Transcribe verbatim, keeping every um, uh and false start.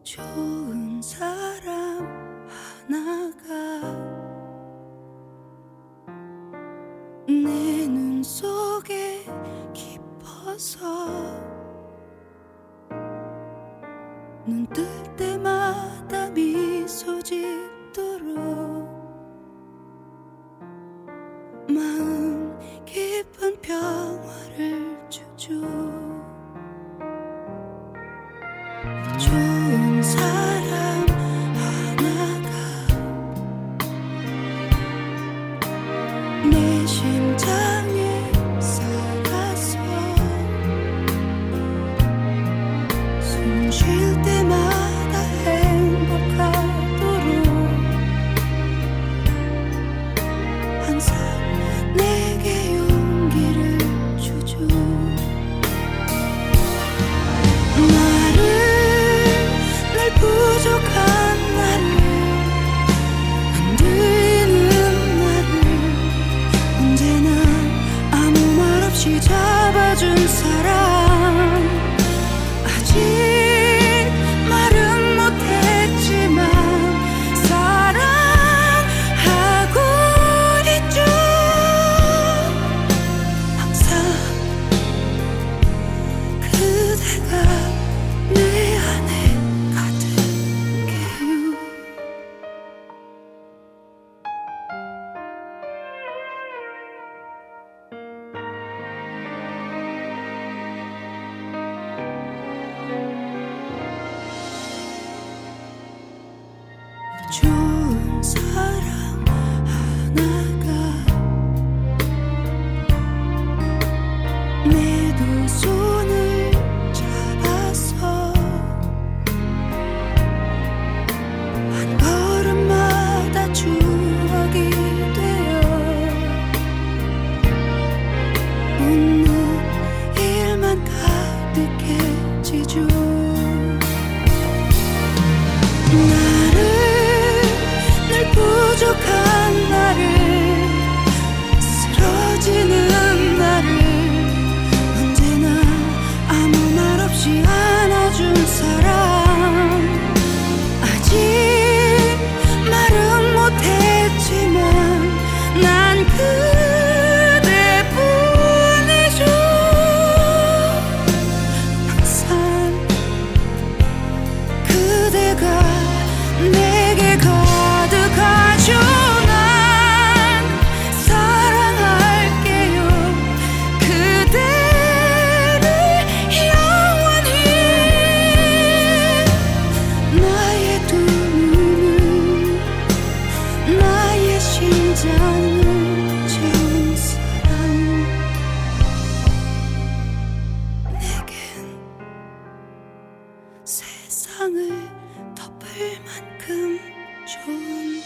좋은 사람 하나가 내 눈 속에 깊어서 눈 뜰 때마다 미소 짓도록 마음 깊은 평화를 주죠. 좋은 사람 하나가 내 심장에 살아서 숨 쉴 때마다 행복하도록 항상 내게 용기를 주죠. 부족한 나를 흔들리는 나를 언제나 아무 말 없이 잡아준 사람 아직 말은 못했지만 사랑하고 있죠. 항상 그대가 내 안에 좋은 사람 하나가 내 두 손을 잡아서 한 걸음마다 추억이 되어 웃는 일만 가득해지죠. 부족한 나를 쓰러지는 나를 언제나 아무 말 없이 안아준 사람 아직 말은 못했지만 난 그대뿐이죠. 항상 그대가 내게 가득하죠. 난 사랑할게요. 그대를 영원히. 나의 두 눈은 나의 심장을 채운 사랑 내겐 세상을 덮을 만큼 좋은